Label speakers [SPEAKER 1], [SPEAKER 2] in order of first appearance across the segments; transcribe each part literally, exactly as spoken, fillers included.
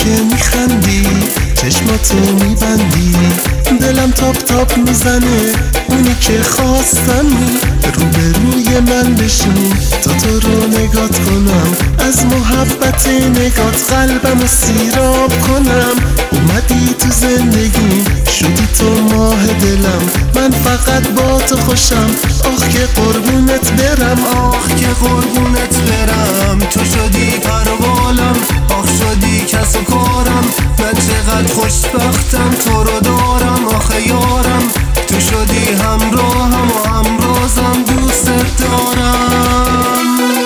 [SPEAKER 1] که میخندی چشماتو میبندی دلم تاپ تاپ میزنه اونی که خواستمی روبروی من بشین تا تو رو نگات کنم از محبت نگات قلبم رو سیراب کنم اومدی تو زندگی شدی تو ماه دلم من فقط با تو خوشم آخ که قربونت برم
[SPEAKER 2] آخ که قربونت برم تو شدی پروالم آخ شدی کس و کارم من چقدر خوشبختم تو رو دارم آخه یارم تو شدی همراهم و همرازم دوست دارم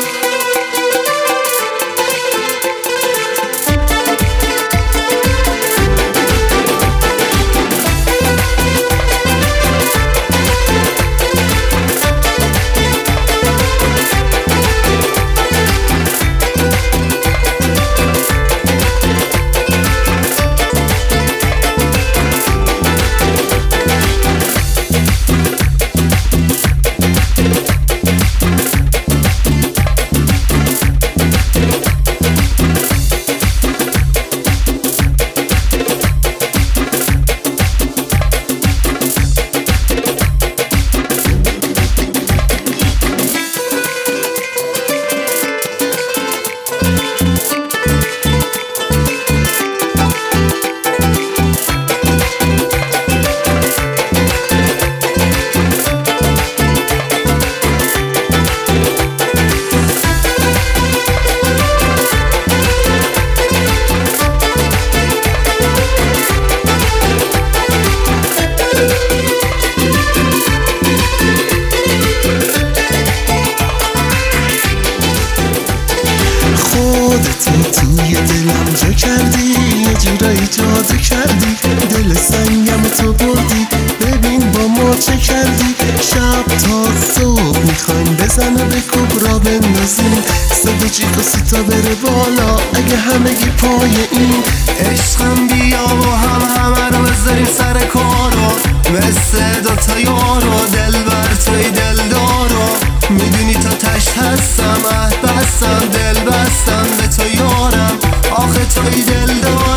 [SPEAKER 1] خودتو توی دلم جا کردی یه جورایی جادو کردی دل سنگم تو بردی ببین با ما چه کردی شب تا صبح میخوایم بزن و به کبرا بندازیم صدا جیک و سیتا بره بالا اگه همگی پای این
[SPEAKER 2] عشقم بیا و هم همه رو بذاریم سر کارو مثل دوتا یارو دل بر توی دل دارو میدونی تا تشت هستم عهد بستم دل بستم به تو یارم آخه توی دل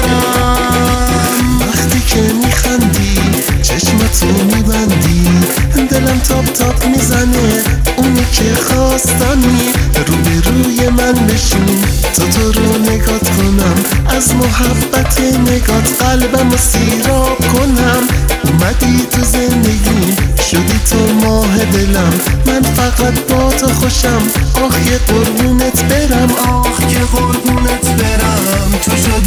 [SPEAKER 2] دارم
[SPEAKER 1] وقتی که میخندی چشمتو میبندی دلم تاپ تاپ میزنه اونی که خواستمی روبروی من بشین تا تو رو نگات کنم از محبت نگات قلبم رو سیراب کنم اومدی تو زندگی شدی تو ماه دلم من فقط با تو خوشم آخ که قربونت برم
[SPEAKER 2] آخ که قربونت برم تو شدی